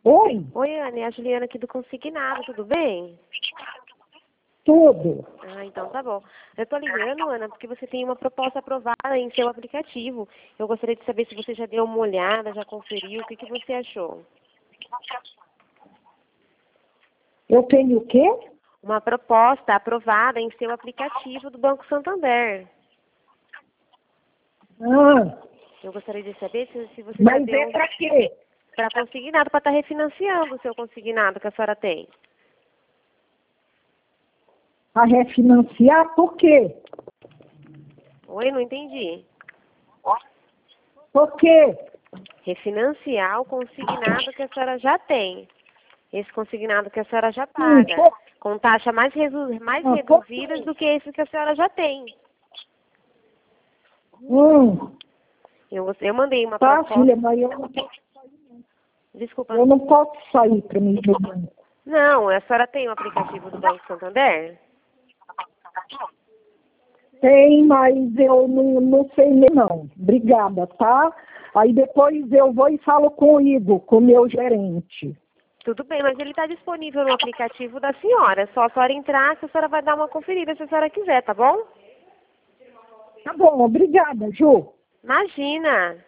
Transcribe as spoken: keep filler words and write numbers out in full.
Oi, Oi, Ana, é a Juliana aqui do Consignado, tudo bem? tudo. Ah, então tá bom. Eu tô ligando, Ana, porque você tem uma proposta aprovada em seu aplicativo. Eu gostaria de saber se você já deu uma olhada, já conferiu, o que, que você achou? Eu tenho o quê? Uma proposta aprovada em seu aplicativo do Banco Santander. Ah, Eu gostaria de saber se, se você já mas é deu para quê? para consignado, para estar refinanciando o seu consignado que a senhora tem. Para refinanciar, por quê? Oi, não entendi. Por quê? Refinanciar o consignado que a senhora já tem. Esse consignado que a senhora já Hum, paga, por, com taxa mais, redu mais ah, por reduzidas quê? do que esse que a senhora já tem. Hum, Eu, eu mandei uma tá, proposta. filha, mas eu não, Desculpa. eu não posso sair para mim do banco. Não, a senhora tem o aplicativo do Banco Santander? Tem, mas eu não, não sei nem não. Obrigada, tá? Aí depois eu vou e falo com o Igor, com o meu gerente. Tudo bem, mas ele está disponível no aplicativo da senhora. É só a senhora entrar que a senhora vai dar uma conferida se a senhora quiser, tá bom? Tá bom, obrigada, Ju. Imagina!